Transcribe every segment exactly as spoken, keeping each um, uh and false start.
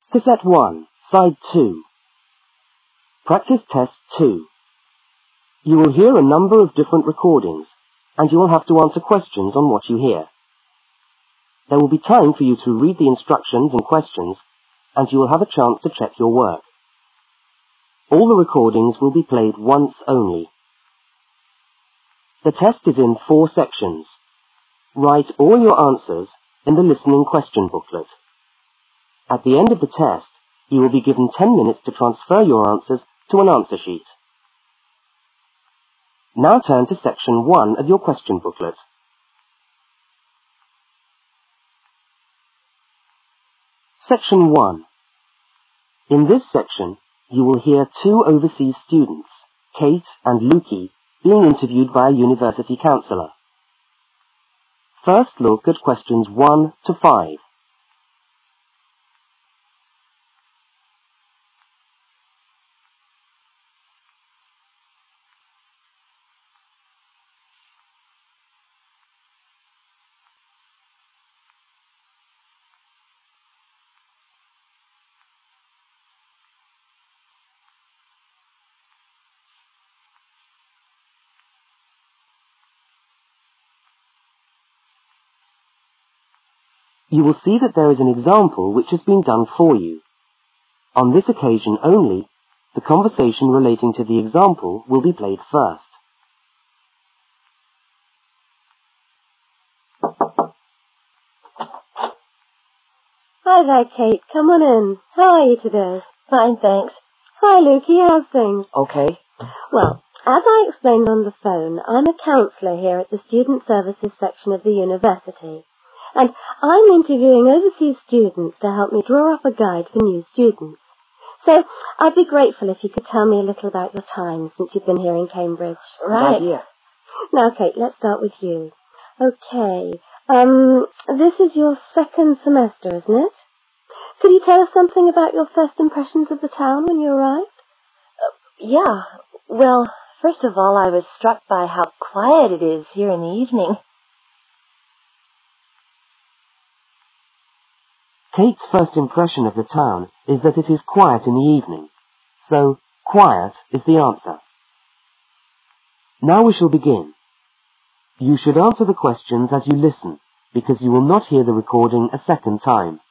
Cassette one, Side two. Practice Test two. You will hear a number of different recordings, and you will have to answer questions on what you hear. There will be time for you to read the instructions and questions, and you will have a chance to check your work. All the recordings will be played once only. The test is in four sections. Write all your answers in the listening question booklet. At the end of the test, you will be given ten minutes to transfer your answers to an answer sheet. Now turn to section one of your question booklet. Section one. In this section, you will hear two overseas students, Kate and Lukey, being interviewed by a university counsellor. First look at questions one to five. You will see that there is an example which has been done for you. On this occasion only, the conversation relating to the example will be played first. Hi there, Kate. Come on in. How are you today? Fine, thanks. Hi, Lukey. How's things? Okay. Well, as I explained on the phone, I'm a counsellor here at the Student Services section of the university. And I'm interviewing overseas students to help me draw up a guide for new students. So I'd be grateful if you could tell me a little about your time since you've been here in Cambridge. Right. Yeah. Now, Kate, let's start with you. Okay. Um, this is your second semester, isn't it? Could you tell us something about your first impressions of the town when you arrived? Uh, yeah. Well, first of all, I was struck by how quiet it is here in the evening. Kate's first impression of the town is that it is quiet in the evening, so quiet is the answer. Now we shall begin. You should answer the questions as you listen, because you will not hear the recording a second time.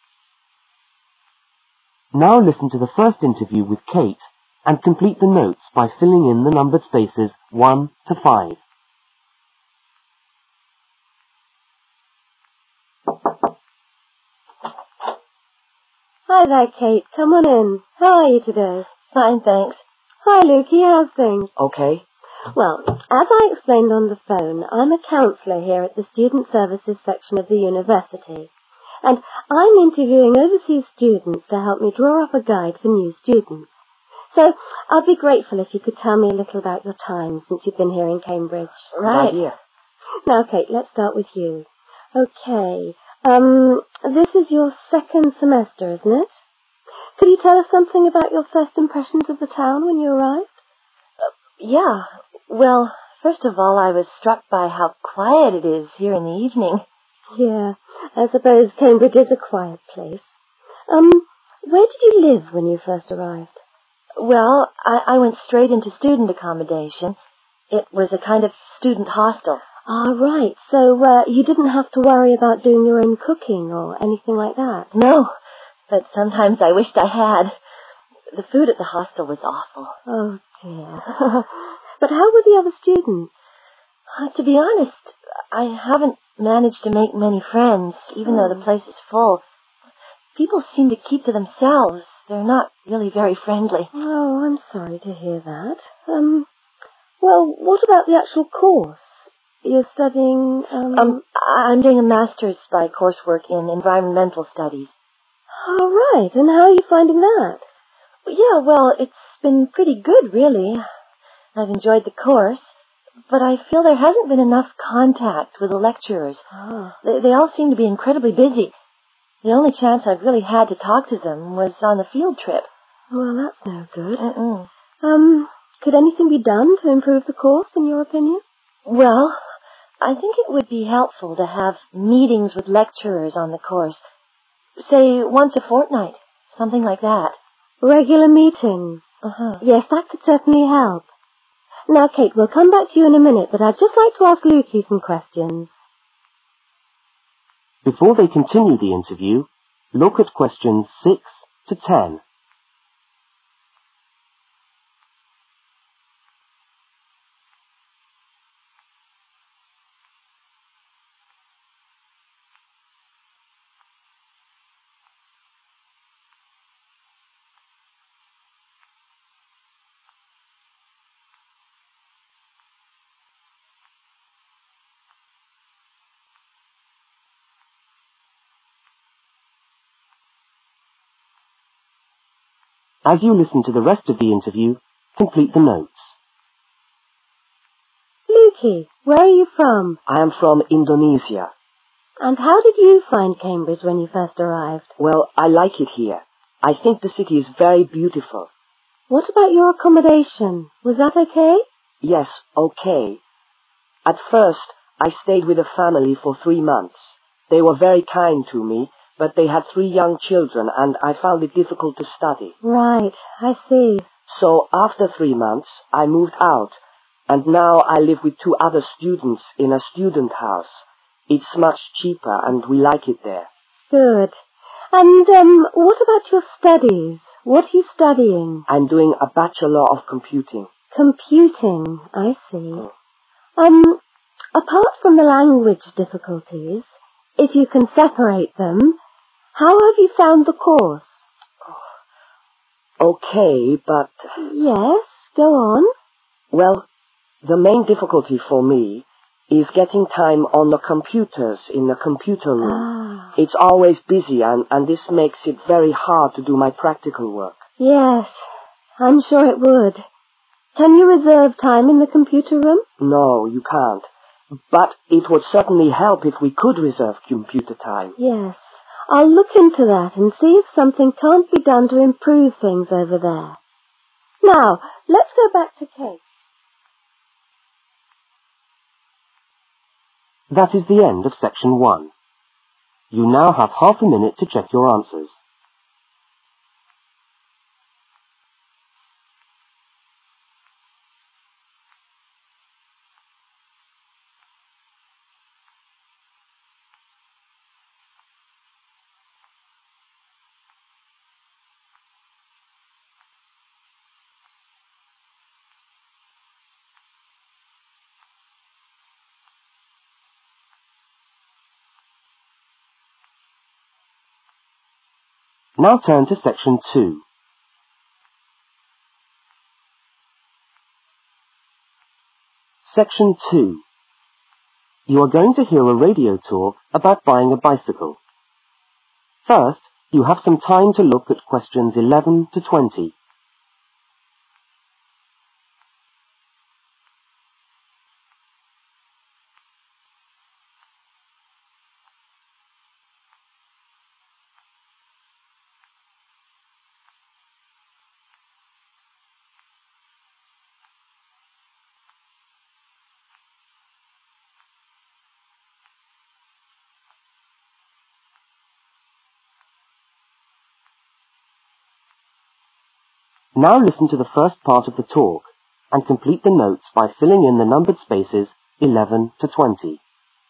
Now listen to the first interview with Kate and complete the notes by filling in the numbered spaces one to five. Hi there, Kate. Come on in. How are you today? Fine, thanks. Hi, Lukey. How's things? Okay. Well, as I explained on the phone, I'm a counsellor here at the Student Services section of the university. And I'm interviewing overseas students to help me draw up a guide for new students. So I'd be grateful if you could tell me a little about your time since you've been here in Cambridge. Right. Yeah. Now, Kate, let's start with you. Okay. Um, this is your second semester, isn't it? Could you tell us something about your first impressions of the town when you arrived? Uh, yeah. Well, first of all, I was struck by how quiet it is here in the evening. Yeah, I suppose Cambridge is a quiet place. Um, where did you live when you first arrived? Well, I, I went straight into student accommodation. It was a kind of student hostel. Ah, right. So, uh, you didn't have to worry about doing your own cooking or anything like that? No, but sometimes I wished I had. The food at the hostel was awful. Oh, dear. But how were the other students? Uh, to be honest, I haven't managed to make many friends, even though the place is full. People seem to keep to themselves. They're not really very friendly. Oh, I'm sorry to hear that. Um, well, what about the actual course? You're studying, um... Um, I'm doing a master's by coursework in environmental studies. Oh, right. And how are you finding that? Yeah, well, it's been pretty good, really. I've enjoyed the course, but I feel there hasn't been enough contact with the lecturers. Oh. They, they all seem to be incredibly busy. The only chance I've really had to talk to them was on the field trip. Well, that's no good. Mm-mm. Um, could anything be done to improve the course, in your opinion? Well, I think it would be helpful to have meetings with lecturers on the course, say once a fortnight. Something like that. Regular meetings. Uh-huh. Yes, that could certainly help. Now, Kate, we'll come back to you in a minute, but I'd just like to ask Lukey some questions. Before they continue the interview, look at questions six to ten. As you listen to the rest of the interview, complete the notes. Lukey, where are you from? I am from Indonesia. And how did you find Cambridge when you first arrived? Well, I like it here. I think the city is very beautiful. What about your accommodation? Was that okay? Yes, okay. At first, I stayed with a family for three months. They were very kind to me, but they had three young children, and I found it difficult to study. Right, I see. So after three months, I moved out, and now I live with two other students in a student house. It's much cheaper, and we like it there. Good. And, um, what about your studies? What are you studying? I'm doing a Bachelor of Computing. Computing, I see. Oh. Um, apart from the language difficulties, if you can separate them, how have you found the course? Okay, but... Yes, go on. Well, the main difficulty for me is getting time on the computers in the computer room. Ah. It's always busy, and, and this makes it very hard to do my practical work. Yes, I'm sure it would. Can you reserve time in the computer room? No, you can't. But it would certainly help if we could reserve computer time. Yes. I'll look into that and see if something can't be done to improve things over there. Now, let's go back to Kate. That is the end of section one. You now have half a minute to check your answers. Now turn to section two. Section two. You are going to hear a radio talk about buying a bicycle. First, you have some time to look at questions eleven to twenty. Now listen to the first part of the talk and complete the notes by filling in the numbered spaces eleven to twenty.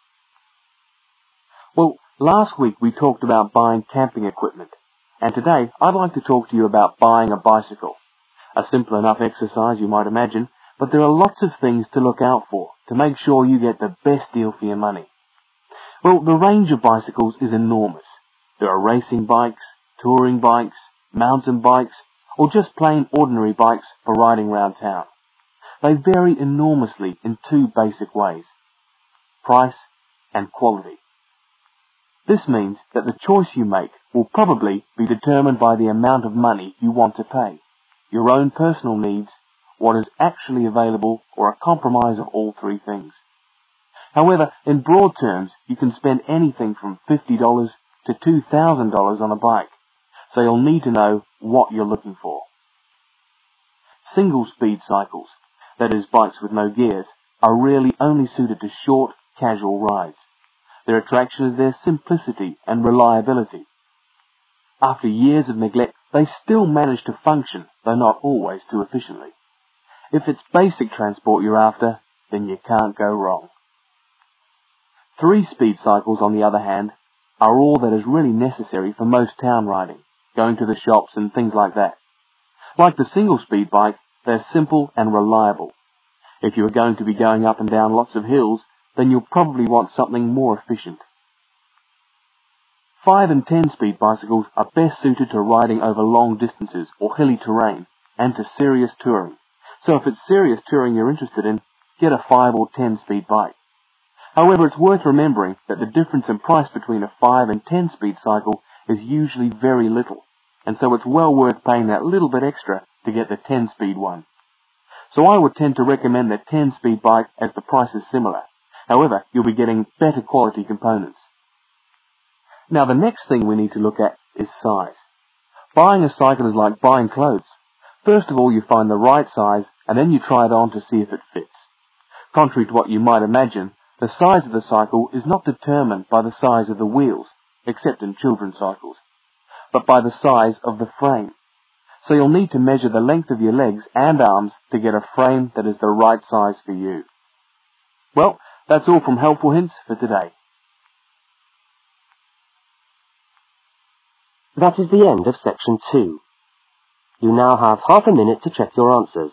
Well, last week we talked about buying camping equipment, and today I'd like to talk to you about buying a bicycle. A simple enough exercise, you might imagine, but there are lots of things to look out for to make sure you get the best deal for your money. Well, the range of bicycles is enormous. There are racing bikes, touring bikes, mountain bikes, or just plain ordinary bikes for riding around town. They vary enormously in two basic ways: price and quality. This means that the choice you make will probably be determined by the amount of money you want to pay, your own personal needs, what is actually available, or a compromise of all three things. However, in broad terms, you can spend anything from fifty dollars to two thousand dollars on a bike, so you'll need to know what you're looking for. Single-speed cycles, that is bikes with no gears, are really only suited to short, casual rides. Their attraction is their simplicity and reliability. After years of neglect, they still manage to function, though not always too efficiently. If it's basic transport you're after, then you can't go wrong. Three-speed cycles, on the other hand, are all that is really necessary for most town riding, going to the shops and things like that. Like the single-speed bike, they're simple and reliable. If you are going to be going up and down lots of hills, then you'll probably want something more efficient. Five and ten-speed bicycles are best suited to riding over long distances or hilly terrain and to serious touring. So if it's serious touring you're interested in, get a five or ten-speed bike. However, it's worth remembering that the difference in price between a five and ten-speed cycle is usually very little, and so it's well worth paying that little bit extra to get the ten-speed one. So I would tend to recommend the ten-speed bike as the price is similar. However, you'll be getting better quality components. Now the next thing we need to look at is size. Buying a cycle is like buying clothes. First of all, you find the right size, and then you try it on to see if it fits. Contrary to what you might imagine, the size of the cycle is not determined by the size of the wheels, except in children's cycles, but by the size of the frame. So you'll need to measure the length of your legs and arms to get a frame that is the right size for you. Well, that's all from Helpful Hints for today. That is the end of section two. You now have half a minute to check your answers.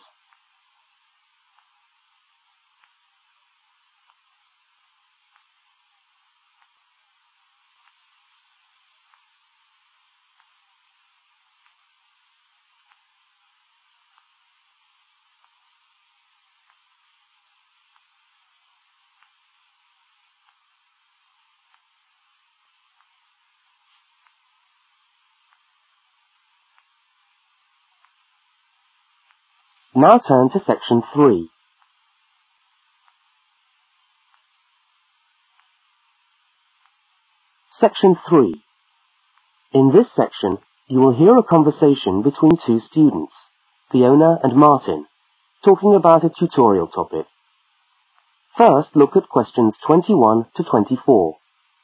Now turn to section three. Section three. In this section, you will hear a conversation between two students, Fiona and Martin, talking about a tutorial topic. First, look at questions twenty-one to twenty-four.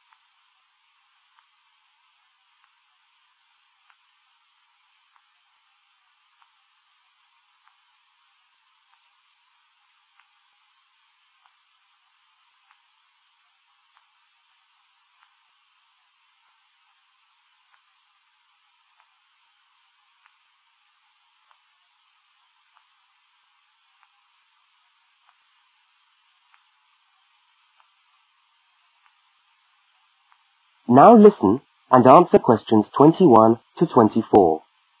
Now listen and answer questions twenty-one to twenty-four.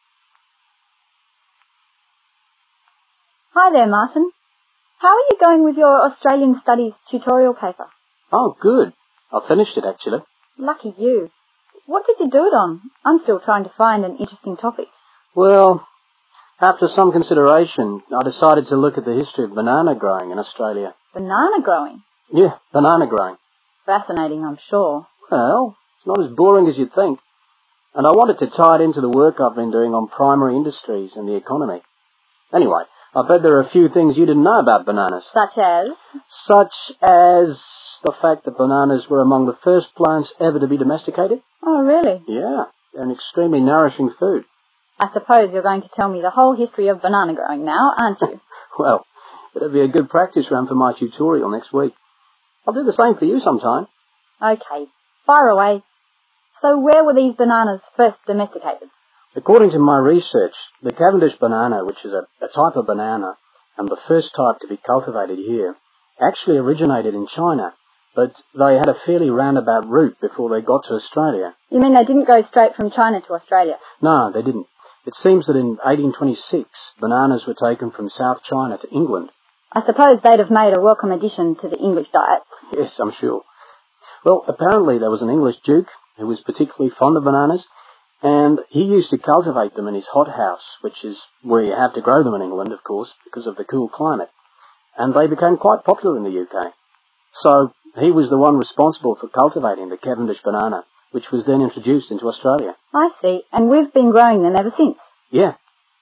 Hi there, Martin. How are you going with your Australian Studies tutorial paper? Oh, good. I finished it, actually. Lucky you. What did you do it on? I'm still trying to find an interesting topic. Well, after some consideration, I decided to look at the history of banana growing in Australia. Banana growing? Yeah, banana growing. Fascinating, I'm sure. Well, it's not as boring as you'd think. And I wanted to tie it into the work I've been doing on primary industries and the economy. Anyway, I bet there are a few things you didn't know about bananas. Such as? Such as the fact that bananas were among the first plants ever to be domesticated. Oh, really? Yeah, they're an extremely nourishing food. I suppose you're going to tell me the whole history of banana growing now, aren't you? Well, it'll be a good practice run for my tutorial next week. I'll do the same for you sometime. Okay, fire away. So where were these bananas first domesticated? According to my research, the Cavendish banana, which is a, a type of banana, and the first type to be cultivated here, actually originated in China, but they had a fairly roundabout route before they got to Australia. You mean they didn't go straight from China to Australia? No, they didn't. It seems that in eighteen twenty-six, bananas were taken from South China to England. I suppose they'd have made a welcome addition to the English diet. Yes, I'm sure. Well, apparently there was an English duke who was particularly fond of bananas, and he used to cultivate them in his hothouse, which is where you have to grow them in England, of course, because of the cool climate. And they became quite popular in the U K. So he was the one responsible for cultivating the Cavendish banana, which was then introduced into Australia. I see, and we've been growing them ever since. Yeah.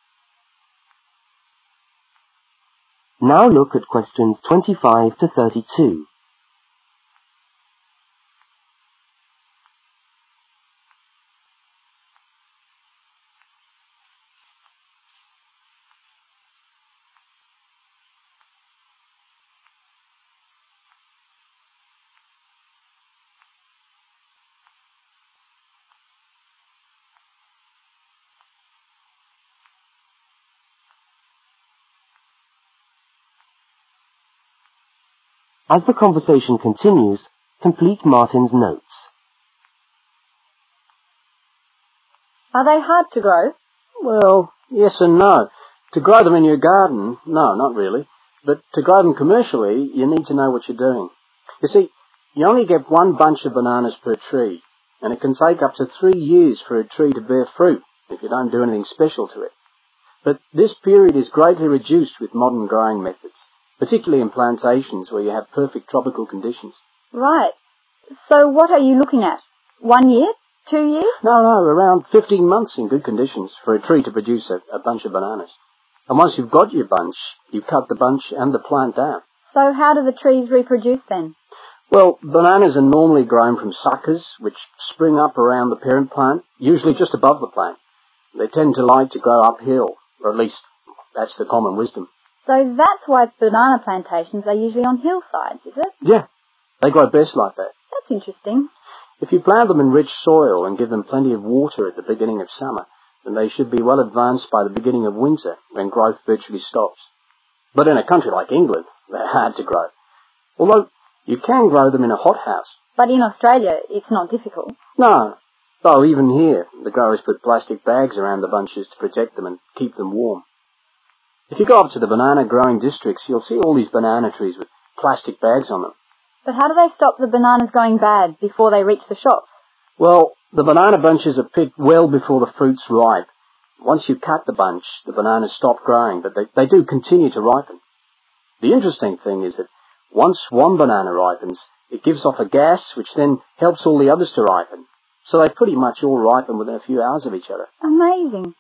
Now look at questions twenty-five to thirty-two. As the conversation continues, complete Martin's notes. Are they hard to grow? Well, yes and no. To grow them in your garden, no, not really. But to grow them commercially, you need to know what you're doing. You see, you only get one bunch of bananas per tree, and it can take up to three years for a tree to bear fruit if you don't do anything special to it. But this period is greatly reduced with modern growing methods, particularly in plantations where you have perfect tropical conditions. Right. So what are you looking at? One year? Two years? No, no, around fifteen months in good conditions for a tree to produce a, a bunch of bananas. And once you've got your bunch, you cut the bunch and the plant down. So how do the trees reproduce then? Well, bananas are normally grown from suckers, which spring up around the parent plant, usually just above the plant. They tend to like to grow uphill, or at least that's the common wisdom. So that's why banana plantations are usually on hillsides, is it? Yeah, they grow best like that. That's interesting. If you plant them in rich soil and give them plenty of water at the beginning of summer, then they should be well advanced by the beginning of winter, when growth virtually stops. But in a country like England, they're hard to grow. Although you can grow them in a hothouse. But in Australia, it's not difficult. No, though even here, the growers put plastic bags around the bunches to protect them and keep them warm. If you go up to the banana growing districts, you'll see all these banana trees with plastic bags on them. But how do they stop the bananas going bad before they reach the shops? Well, the banana bunches are picked well before the fruit's ripe. Once you cut the bunch, the bananas stop growing, but they, they do continue to ripen. The interesting thing is that once one banana ripens, it gives off a gas which then helps all the others to ripen. So they pretty much all ripen within a few hours of each other. Amazing.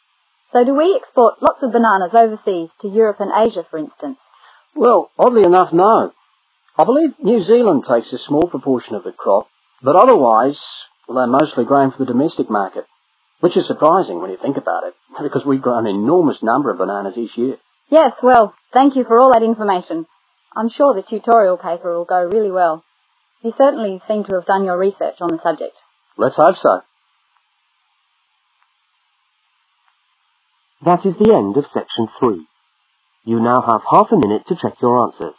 So do we export lots of bananas overseas to Europe and Asia, for instance? Well, oddly enough, no. I believe New Zealand takes a small proportion of the crop, but otherwise, well, they're mostly grown for the domestic market, which is surprising when you think about it, because we grow an enormous number of bananas each year. Yes, well, thank you for all that information. I'm sure the tutorial paper will go really well. You certainly seem to have done your research on the subject. Let's hope so. That is the end of section three. You now have half a minute to check your answers.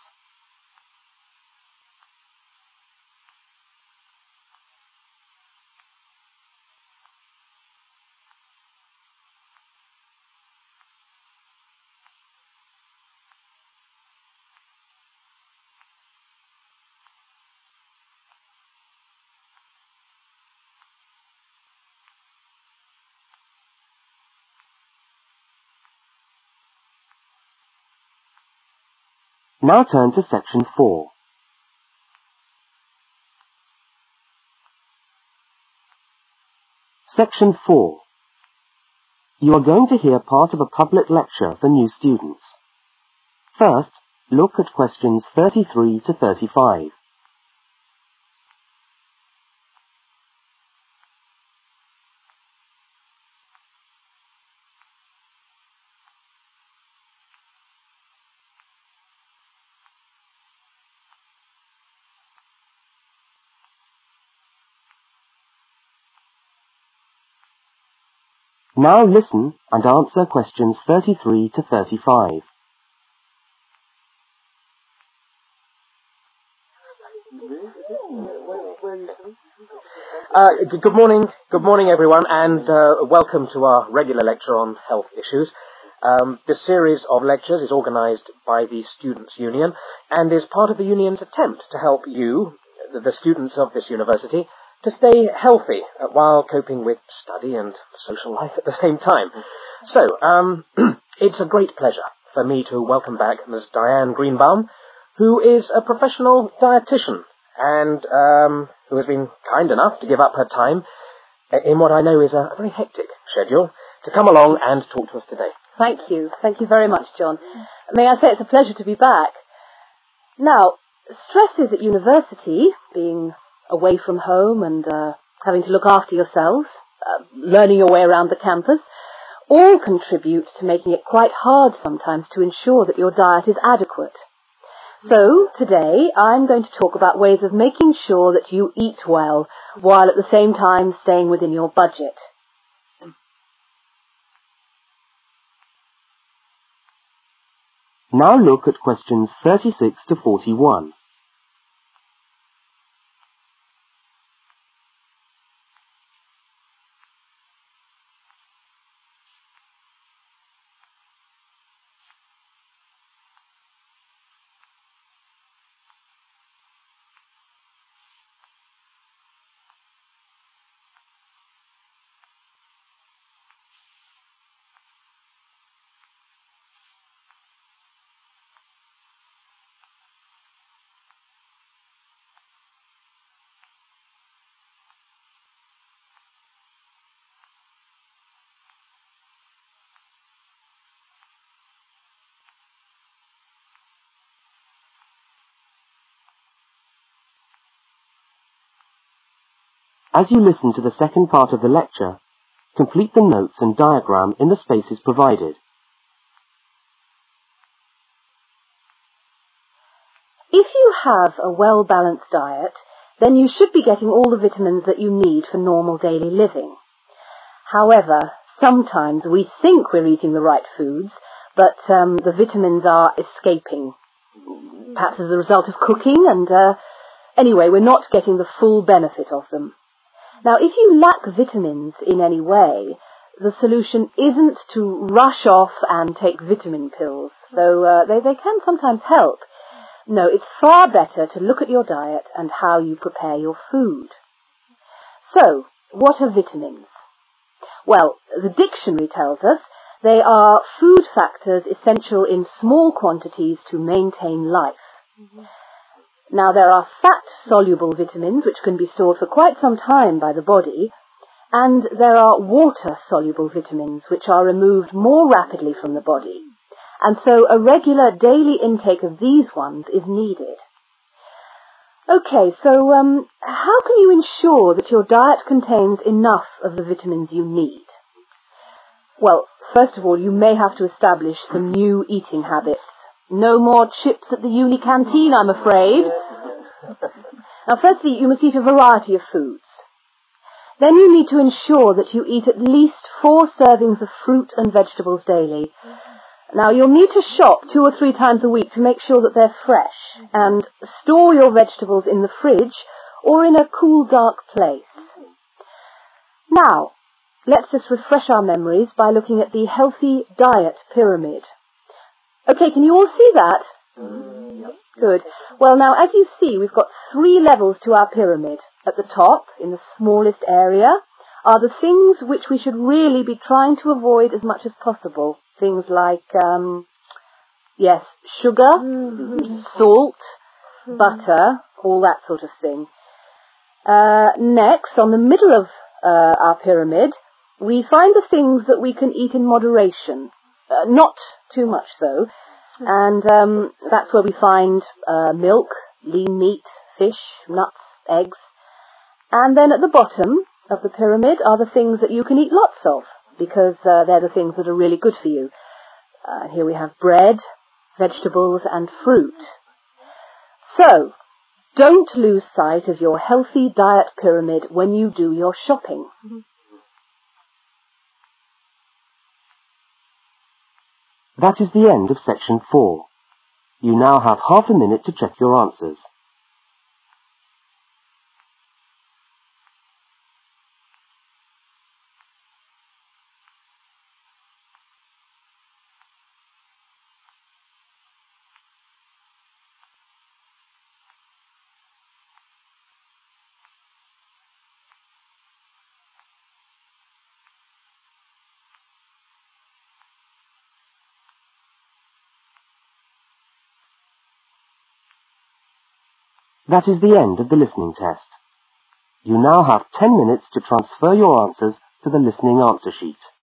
Now turn to section four. Section four. You are going to hear part of a public lecture for new students. First, look at questions thirty-three to thirty-five. Now listen and answer questions thirty-three to thirty-five. Uh, g- good morning, good morning everyone, and uh, welcome to our regular lecture on health issues. Um, this series of lectures is organised by the Students' Union and is part of the Union's attempt to help you, the, the students of this university, to stay healthy uh, while coping with study and social life at the same time. So, um, it's a great pleasure for me to welcome back Miz Diane Greenbaum, who is a professional dietitian and um, who has been kind enough to give up her time in what I know is a very hectic schedule to come along and talk to us today. Thank you. Thank you very much, John. May I say it's a pleasure to be back. Now, stresses at university, being away from home and uh, having to look after yourselves, uh, learning your way around the campus, all contribute to making it quite hard sometimes to ensure that your diet is adequate. So, today, I'm going to talk about ways of making sure that you eat well, while at the same time staying within your budget. Now look at questions thirty-six to forty-one. As you listen to the second part of the lecture, complete the notes and diagram in the spaces provided. If you have a well-balanced diet, then you should be getting all the vitamins that you need for normal daily living. However, sometimes we think we're eating the right foods, but um, the vitamins are escaping, perhaps as a result of cooking, and uh, anyway, we're not getting the full benefit of them. Now, if you lack vitamins in any way, the solution isn't to rush off and take vitamin pills, though uh, they, they can sometimes help. No, it's far better to look at your diet and how you prepare your food. So, what are vitamins? Well, the dictionary tells us they are food factors essential in small quantities to maintain life. Mm-hmm. Now, there are fat-soluble vitamins which can be stored for quite some time by the body, and there are water-soluble vitamins which are removed more rapidly from the body. And so a regular daily intake of these ones is needed. Okay, so um, how can you ensure that your diet contains enough of the vitamins you need? Well, first of all, you may have to establish some new eating habits. No more chips at the uni canteen, I'm afraid. Now, firstly, you must eat a variety of foods. Then you need to ensure that you eat at least four servings of fruit and vegetables daily. Now, you'll need to shop two or three times a week to make sure that they're fresh, and store your vegetables in the fridge or in a cool, dark place. Now, let's just refresh our memories by looking at the healthy diet pyramid. Okay, can you all see that? Mm, good. Well, now, as you see, we've got three levels to our pyramid. At the top, in the smallest area, are the things which we should really be trying to avoid as much as possible. Things like, um, yes, sugar, mm-hmm. salt, mm-hmm. butter, all that sort of thing. Uh, next, on the middle of uh, our pyramid, we find the things that we can eat in moderation. Uh, not too much, though. And um, that's where we find uh, milk, lean meat, fish, nuts, eggs. And then at the bottom of the pyramid are the things that you can eat lots of, because uh, they're the things that are really good for you. Uh, here we have bread, vegetables, and fruit. So, don't lose sight of your healthy diet pyramid when you do your shopping. Mm-hmm. That is the end of section four. You now have half a minute to check your answers. That is the end of the listening test. You now have ten minutes to transfer your answers to the listening answer sheet.